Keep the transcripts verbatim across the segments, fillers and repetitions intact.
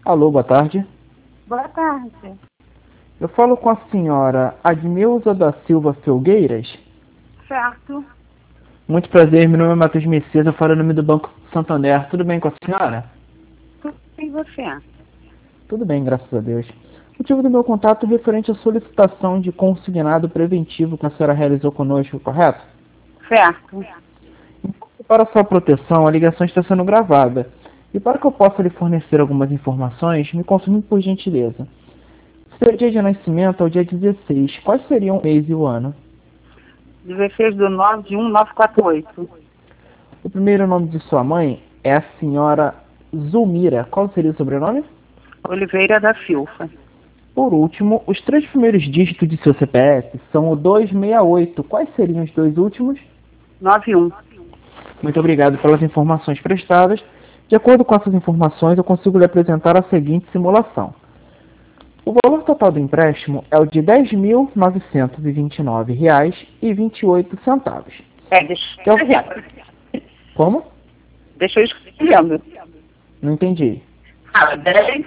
Alô, boa tarde. Boa tarde. Eu falo com a senhora Admilza da Silva Felgueiras. Certo. Muito prazer, meu nome é Matheus Messias, eu falo em nome do Banco Santander. Tudo bem com a senhora? Tudo bem, e você? Tudo bem, graças a Deus. O motivo do meu contato é referente à solicitação de consignado preventivo que a senhora realizou conosco, correto? Certo. Para sua proteção, a ligação está sendo gravada. E para que eu possa lhe fornecer algumas informações, me confirme por gentileza. Seu dia de nascimento é o dia dezesseis. Quais seriam o mês e o ano? dezesseis de nove de um nove quatro oito. O primeiro nome de sua mãe é a senhora Zulmira. Qual seria o sobrenome? Oliveira da Silva. Por último, os três primeiros dígitos de seu C P F são o duzentos e sessenta e oito. Quais seriam os dois últimos? noventa e um. Muito obrigado pelas informações prestadas. De acordo com essas informações, eu consigo lhe apresentar a seguinte simulação. O valor total do empréstimo é o de dez mil novecentos e vinte e nove reais e vinte e oito centavos. É, deixa eu escrevendo. Como? Deixa eu escrevendo. Não entendi. Fala, dez.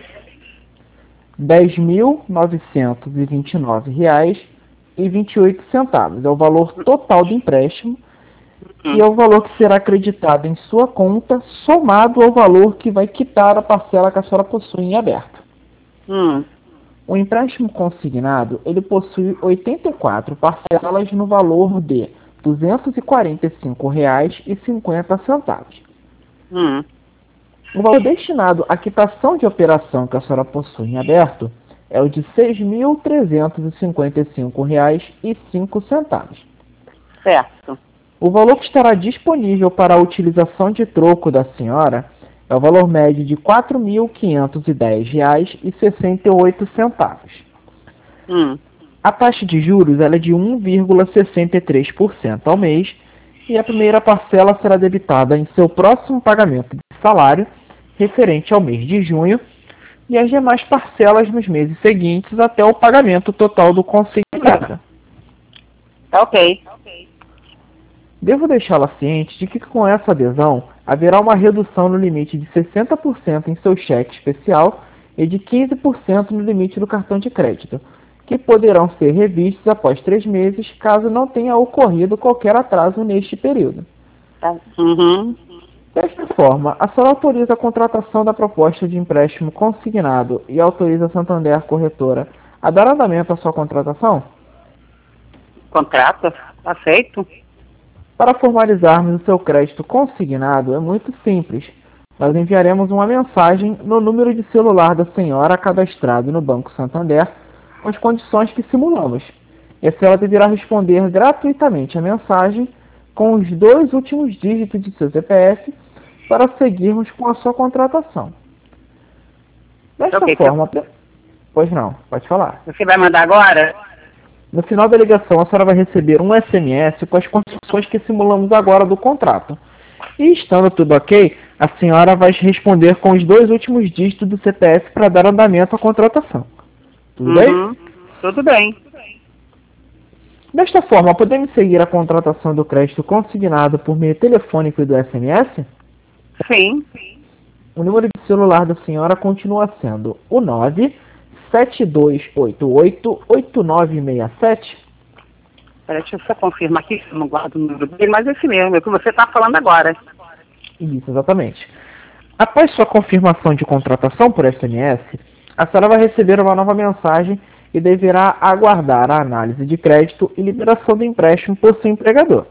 dez mil novecentos e vinte e nove reais e vinte e oito centavos. É o valor total do empréstimo e é o valor que será acreditado em sua conta, somado ao valor que vai quitar a parcela que a senhora possui em aberto. Hum. O empréstimo consignado, ele possui oitenta e quatro parcelas no valor de duzentos e quarenta e cinco reais e cinquenta centavos. Hum. O valor destinado à quitação de operação que a senhora possui em aberto é o de seis mil trezentos e cinquenta e cinco reais e cinco centavos. Certo. O valor que estará disponível para a utilização de troco da senhora é o valor médio de quatro mil quinhentos e dez reais e sessenta e oito centavos. Hum. A taxa de juros ela é de um vírgula sessenta e três por cento ao mês e a primeira parcela será debitada em seu próximo pagamento de salário referente ao mês de junho e as demais parcelas nos meses seguintes até o pagamento total do consignado. Tá ok. Devo deixá-la ciente de que com essa adesão haverá uma redução no limite de sessenta por cento em seu cheque especial e de quinze por cento no limite do cartão de crédito, que poderão ser revistos após três meses caso não tenha ocorrido qualquer atraso neste período. Tá. Uhum. Desta forma, a senhora autoriza a contratação da proposta de empréstimo consignado e autoriza a Santander Corretora a dar andamento à sua contratação? Contrato? Aceito? Para formalizarmos o seu crédito consignado é muito simples. Nós enviaremos uma mensagem no número de celular da senhora cadastrado no Banco Santander com as condições que simulamos. E a senhora deverá responder gratuitamente a mensagem com os dois últimos dígitos de seu C P F para seguirmos com a sua contratação. Desta Ok, forma... Pois não, pode falar. Você vai mandar agora? No final da ligação, a senhora vai receber um S M S com as condições que simulamos agora do contrato. E estando tudo ok, a senhora vai responder com os dois últimos dígitos do C P F para dar andamento à contratação. Tudo Uhum. bem? Tudo bem. Desta forma, podemos seguir a contratação do crédito consignado por meio telefônico e do S M S? Sim. O número de celular da senhora continua sendo o nove sete dois oito oito oito nove seis sete. Peraí, deixa eu só confirmar aqui, se eu não guardo o número dele, mas é esse mesmo, é o que você está falando agora. Isso, exatamente. Após sua confirmação de contratação por S M S, a senhora vai receber uma nova mensagem e deverá aguardar a análise de crédito e liberação do empréstimo por seu empregador.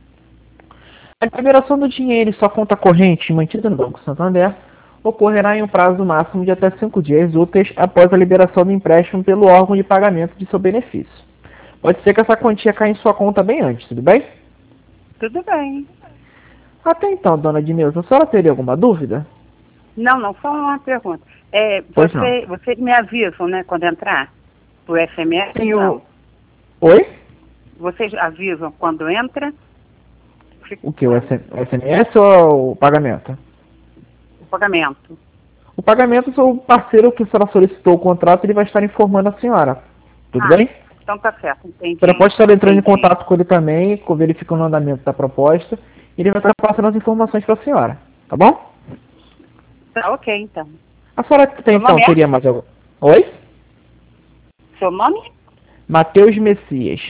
A liberação do dinheiro em sua conta corrente mantida no Banco Santander ocorrerá em um prazo máximo de até cinco dias úteis após a liberação do empréstimo pelo órgão de pagamento de seu benefício. Pode ser que essa quantia caia em sua conta bem antes, tudo bem? Tudo bem. Até então, dona Dineuza, a senhora teria alguma dúvida? Não, não, só uma pergunta. É, Pois você, vocês me avisam, né, quando entrar? Por S M S? Sim, Não. o... Oi? Vocês avisam quando entra? O que? O S M S ou o pagamento? O pagamento. O pagamento, o parceiro que a senhora solicitou o contrato, ele vai estar informando a senhora. Tudo Ah, bem? então tá certo, entendi. A senhora pode estar entrando Entendi. em contato com ele também, verificando o andamento da proposta, e ele vai estar passando as informações para a senhora. Tá bom? Tá ok, então. A senhora tem, Seu então, nome é? teria mais algum... Oi? Seu nome? Matheus Messias.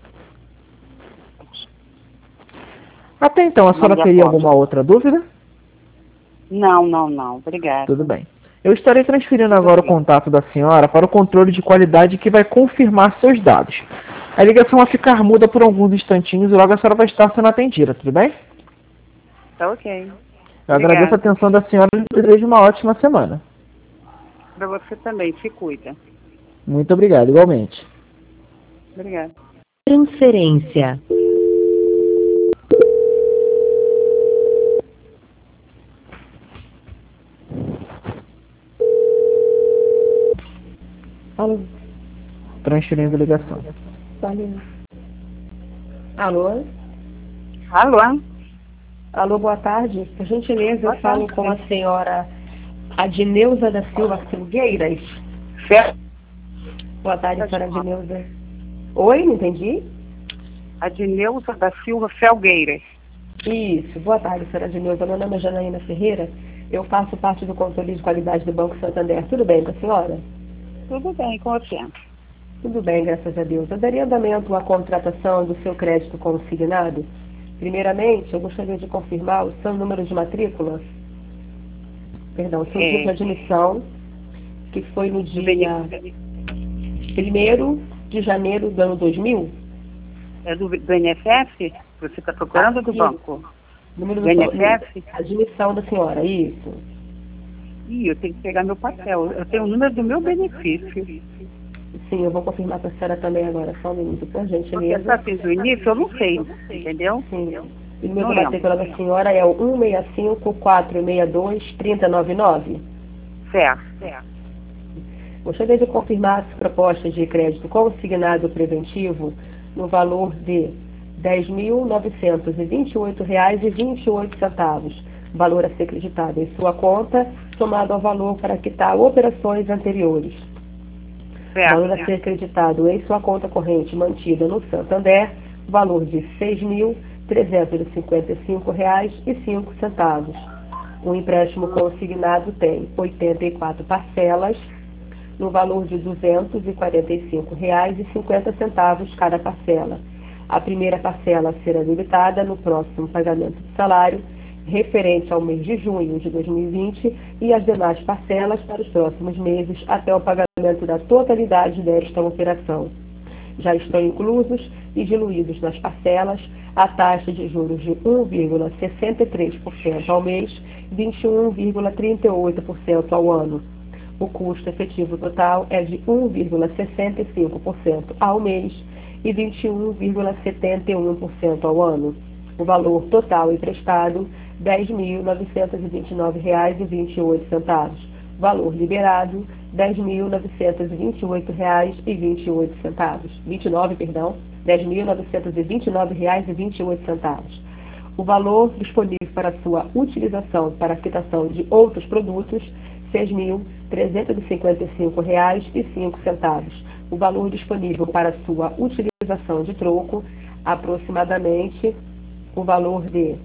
Até então, a Nome senhora de teria aposta. alguma outra dúvida? Não, não, não. Obrigada. Tudo bem. Eu estarei transferindo Tudo agora o bem. contato da senhora para o controle de qualidade que vai confirmar seus dados. A ligação vai ficar muda por alguns instantinhos e logo a senhora vai estar sendo atendida, tudo bem? Tá ok. Eu agradeço a Obrigada. atenção da senhora e desejo uma ótima semana. Para você também. Se cuida. Muito obrigado, igualmente. Obrigada. Transferência. Alô, Transferindo a ligação. alô. Alô? Alô? Alô, boa tarde. Por gentileza, Boa eu falo tarde. com a senhora Adneuza da Silva Filgueiras. Certo. Boa tarde, senhora Adneuza. Oi, não entendi? Adneuza da Silva Felgueiras. Isso, boa tarde, senhora Adneuza. Meu nome é Janaína Ferreira. Eu faço parte do controle de qualidade do Banco Santander. Tudo bem com a senhora? Tudo bem com você? Tudo bem, graças a Deus. Eu daria andamento à contratação do seu crédito consignado. Primeiramente, eu gostaria de confirmar o seu número de matrícula, perdão, o seu É. dia de admissão, que foi no dia Do primeiro de janeiro do ano dois mil. É do, do N S F? Você está procurando ou do Sim. banco? Número Do N S F? admissão da senhora, isso. Ih, eu tenho que pegar meu papel. Eu tenho o número do meu benefício. Sim, eu vou confirmar com a senhora também agora, só um minuto, por Porque gentileza. essa fiz o início, eu não sei, entendeu? Sim. O número Não da matrícula da senhora é o um seis cinco, quatro seis dois, três zero nove nove. Certo. certo. Gostaria de confirmar as propostas de crédito consignado preventivo no valor de dez mil novecentos e vinte e oito reais e vinte e oito centavos, valor a ser creditado em sua conta, somado ao valor para quitar operações anteriores. Certo. Valor a ser creditado em sua conta corrente mantida no Santander, valor de seis mil trezentos e cinquenta e cinco reais e cinco centavos. O empréstimo consignado tem oitenta e quatro parcelas, no valor de duzentos e quarenta e cinco reais e cinquenta centavos cada parcela. A primeira parcela será debitada no próximo pagamento de salário, referente ao mês de junho de dois mil e vinte, e as demais parcelas para os próximos meses até o pagamento da totalidade desta operação. Já estão inclusos e diluídos nas parcelas a taxa de juros de um vírgula sessenta e três por cento ao mês, vinte e um vírgula trinta e oito por cento ao ano. O custo efetivo total é de um vírgula sessenta e cinco por cento ao mês e vinte e um vírgula setenta e um por cento ao ano. O valor total emprestado, dez mil novecentos e vinte e nove reais e vinte e oito centavos. Valor liberado, dez mil novecentos e vinte e oito reais e vinte e oito centavos. vinte e nove, perdão, dez mil novecentos e vinte e nove reais e vinte e oito centavos. O valor disponível para sua utilização para a quitação de outros produtos, seis mil trezentos e cinquenta e cinco reais e cinco centavos. O valor disponível para sua utilização de troco, aproximadamente o valor de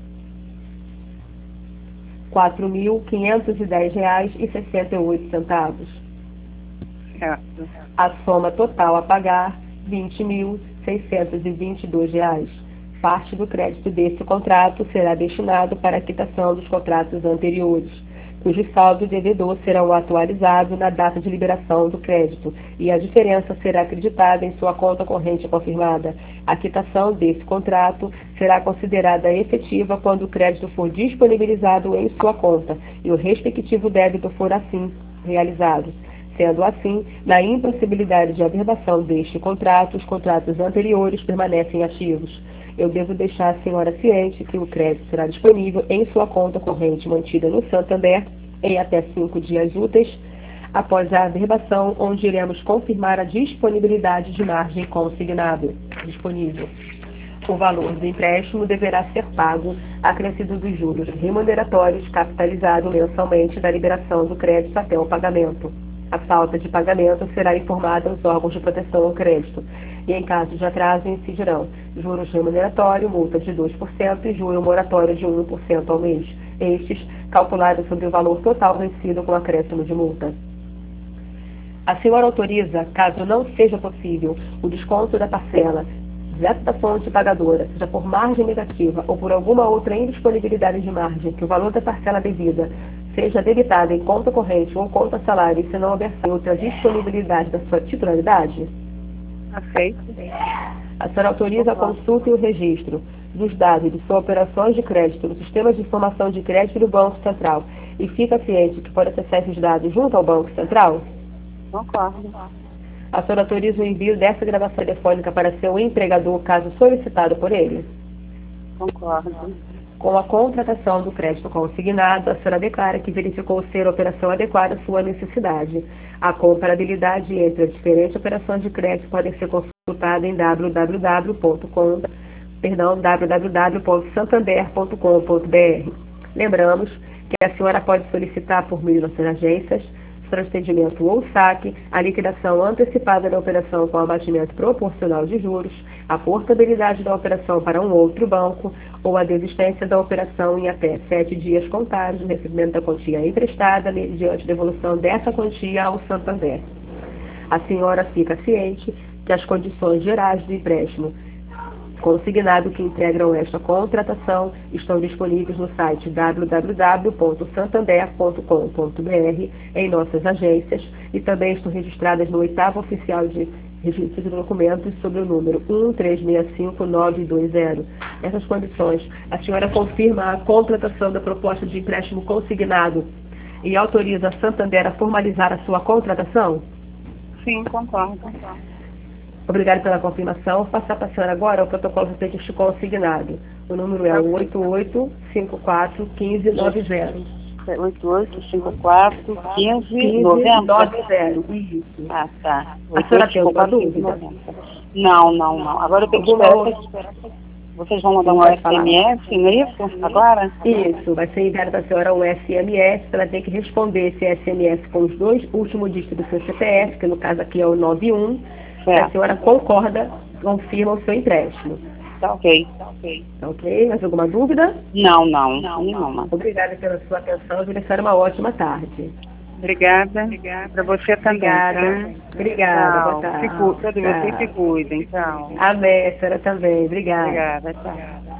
quatro mil quinhentos e dez reais e sessenta e oito centavos. Certo. A soma total a pagar, vinte mil seiscentos e vinte e dois reais. Parte do crédito desse contrato será destinado para a quitação dos contratos anteriores, cujo saldo devedor será atualizado na data de liberação do crédito e a diferença será acreditada em sua conta corrente confirmada. A quitação desse contrato será considerada efetiva quando o crédito for disponibilizado em sua conta e o respectivo débito for assim realizado. Sendo assim, na impossibilidade de averbação deste contrato, os contratos anteriores permanecem ativos. Eu devo deixar a senhora ciente que o crédito será disponível em sua conta corrente mantida no Santander em até cinco dias úteis após a averbação, onde iremos confirmar a disponibilidade de margem consignada disponível. O valor do empréstimo deverá ser pago acrescido dos juros remuneratórios capitalizado mensalmente da liberação do crédito até o pagamento. A falta de pagamento será informada aos órgãos de proteção ao crédito e, em caso de atraso, incidirão juros remuneratório, multa de dois por cento e juro moratório de um por cento ao mês. estes calculados sobre o valor total vencido com acréscimo de multa. A senhora autoriza, caso não seja possível, o desconto da parcela direto da fonte pagadora, seja por margem negativa ou por alguma outra indisponibilidade de margem, que o valor da parcela devida seja debitada em conta corrente ou conta salário e se não houver outra disponibilidade da sua titularidade? Aceito. A senhora autoriza a consulta e o registro dos dados de suas operações de crédito no sistema de informação de crédito do Banco Central e fica ciente que pode acessar esses dados junto ao Banco Central? Concordo. A senhora autoriza o envio dessa gravação telefônica para seu empregador, caso solicitado por ele? Concordo. Com a contratação do crédito consignado, a senhora declara que verificou ser a operação adequada à sua necessidade. A comparabilidade entre as diferentes operações de crédito pode ser consultada em www ponto com, perdão, www ponto santander ponto com ponto br. Lembramos que a senhora pode solicitar por meio de nossas agências, transcendimento ou saque, a liquidação antecipada da operação com abatimento proporcional de juros, a portabilidade da operação para um outro banco ou a desistência da operação em até sete dias contados no recebimento da quantia emprestada mediante devolução dessa quantia ao Santander. A senhora fica ciente que as condições gerais do empréstimo consignado que integram esta contratação estão disponíveis no site www ponto santander ponto com ponto br, em nossas agências, e também estão registradas no oitavo oficial de registro de documentos sobre o número um três seis cinco nove dois zero. Nessas condições, a senhora confirma a contratação da proposta de empréstimo consignado e autoriza a Santander a formalizar a sua contratação? Sim, concordo. concordo. Obrigado pela confirmação. Vou passar para a senhora agora o protocolo de registro consignado. O número é o oito oito cinco quatro um cinco nove zero. oito oito cinco quatro um cinco nove zero. Isso. Ah, tá. A senhora tem alguma dúvida? Não, não, não. Agora eu tenho que esperar. Vocês vão mandar um S M S, não é isso? Agora? Isso. Vai ser enviado para a senhora um S M S. Ela tem que responder esse S M S com os dois últimos dígitos do seu C P F, que no caso aqui é o nove um. É. A senhora concorda, confirma o seu empréstimo. Tá ok. Tá ok. Tá ok? Mais alguma dúvida? Não, não. Não, nenhuma. Obrigada pela sua atenção e desejar uma ótima tarde. Obrigada. Obrigada. Para você também. Obrigada. Tá? Obrigada. Tchau. Boa tarde. Se cu... Todos Tchau. vocês se cuidem. Tchau. Amém, a senhora também. Obrigada. Obrigada. Tchau.